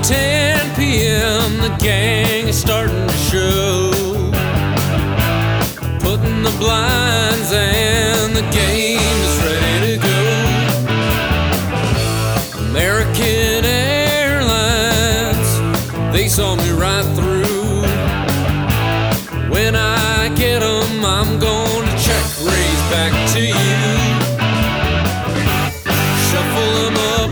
10 p.m. the gang is starting to show, putting the blinds and the game is ready to go. American Airlines, they saw me right through. When I get 'em, I'm gonna check raise back to you. Shuffle 'em up,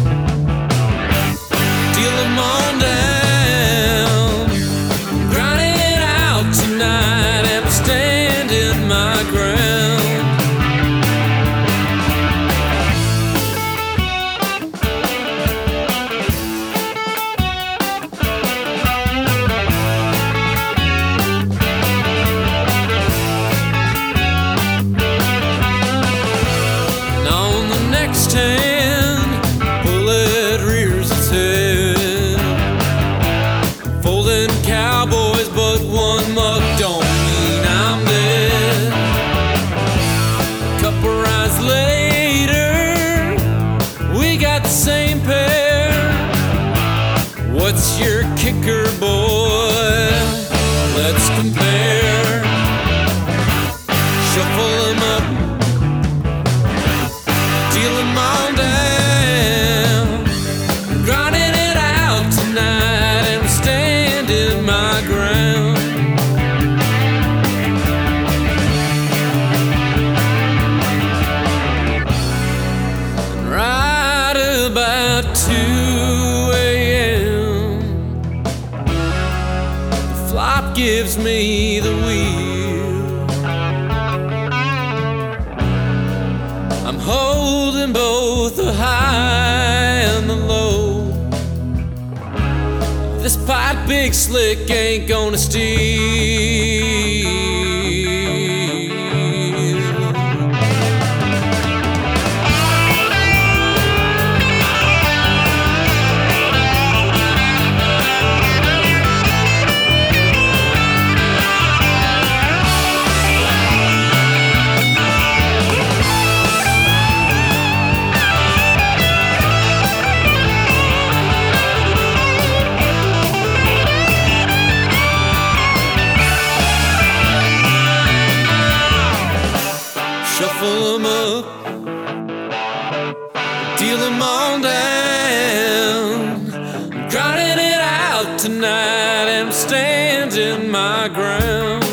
deal 'em on down. Grinding it out tonight and standing my ground. Bullet rears its head. Folding cowboys, but one mug don't mean I'm dead. Couple rides later, we got the same pair. What's your kicker, boy? Let's compare. Shuffle 'em up, deal 'em on down. Grinding it out tonight and standing my ground. And right about 2 a.m., the flop gives me the wheel. I'm holding both the high and the low. This pipe big slick ain't gonna steal. Shuffle 'em up, deal 'em on down. I'm grinding it out tonight and I'm standing my ground.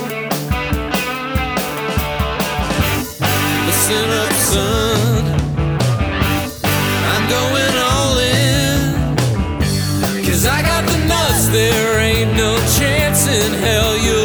Listen up, son, I'm going all in. 'Cause I got the nuts, there ain't no chance in hell you'll